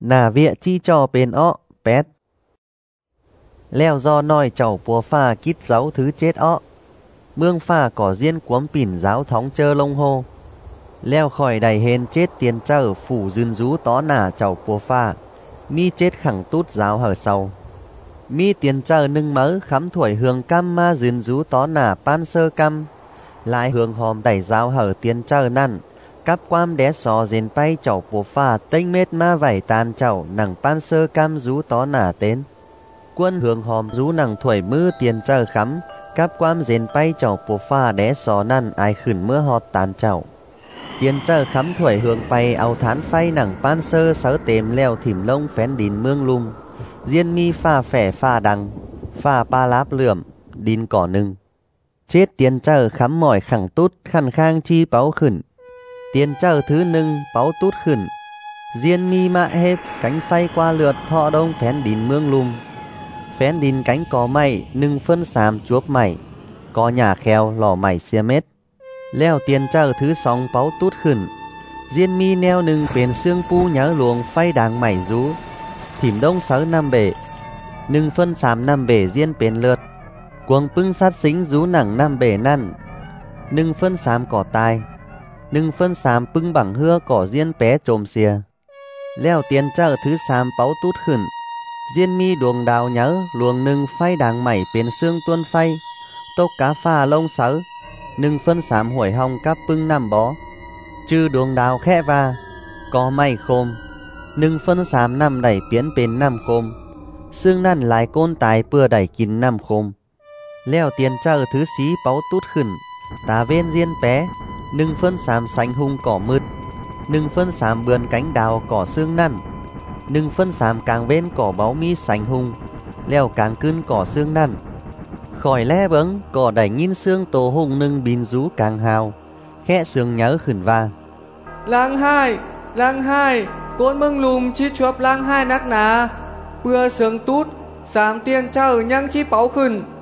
nà vịa chi cho bên ọ pét. Leo do nói chầu bùa pha kít giáo thứ chết ọ. Mương pha cỏ diên cuống pỉn giáo thóng chơ lông hô. Leo khỏi đầy hên chết tiền chơ phủ dün rú tó nà chầu bùa pha. Mi chết khẳng tút giáo hở sâu. Mi tiền chơ nâng mớ khắm thổi hương cam ma dün rú tó nà pan sơ cam. Lại hương hòm đẩy giáo hở tiền chơ năn. Cắp quam đé sò dền bay chầu bùa pha tênh mết ma vảy tàn chầu nằng pan sơ cam rú tó nà tên. Quân hương hòm rú nằng thổi mưa tiền chơ khắm. Cắp quam dền bay chầu bùa pha đé sò năn ai khửn mưa họt tàn chầu. Tiền chơ khắm thổi hương bay áo thán phay nằng pan sơ sớ tềm leo thỉm lông phén đìn mương lum. Diên mi pha phẻ pha đằng, pha pa láp lượm, đìn cỏ nưng. Chết tiền chơ khắm mỏi khẳng tút khăn khang chi báo khửn. Tiền chơ thứ nưng báo tút khửn. Diên mi mạ hếp cánh phay qua lượt thọ đông phén đìn mương lum. Phén đìn cánh có mày nưng phân xàm chuốp mày. Có nhà kheo lò mày xia mết. Leo tiền chơ thứ sóng báo tút khửn. Diên mi neo nưng bền xương pu nhớ luồng phay đàng mày rú. Thỉm đông sớ năm bể. Nưng phân xàm năm bể diên bền lượt. Cuồng pưng sát xính rú nẳng năm bể năn. Nưng phân xàm cỏ tai. Nưng phân xàm pưng bằng hưa cỏ diên bé trồm xìa. Leo tiền chơ thứ xàm báo tút khửn. Diên mi đuồng đào nhớ luồng nưng phay đàng mày bền xương tuôn phay. Tốc cá pha lông sớ. Nưng phân xàm huổi hong cắp pưng năm bó. Chư đuồng đào khẽ va. Có mày khôm. Nưng phân xàm năm đẩy biến bền năm khôm. Xương năn lại côn tài bừa đẩy kín năm khôm. Leo tiền chơ thứ xí báo tút khửn. Tá ven diên bé. Nưng phân xàm xanh hung cỏ mứt. Nưng phân xàm bườn cánh đào cỏ xương năn. Nưng phân xàm càng ven cỏ báo mi xanh hung. Leo càng cưng cỏ xương năn. Khỏi lẽ bấng cỏ đẩy nhìn xương tổ hung nưng bìn rú càng hào. Khẽ xương nhớ khửn va. Lang hai, côn mưng lùm chi chuộc lang hai nắc ná. Bưa xương tút, xám tiền chơ nhăng chi báo khửn.